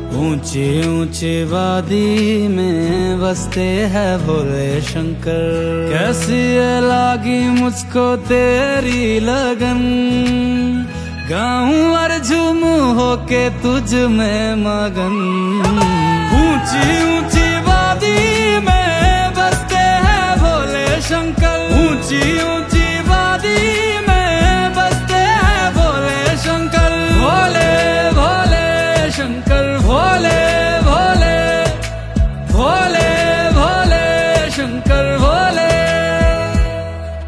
ऊंची ऊंची वादी में बसते हैं भोले शंकर। कैसी है लागी मुझको तेरी लगन, गाऊं और झूमू होके तुझ में मगन। ऊंची ऊंची वादी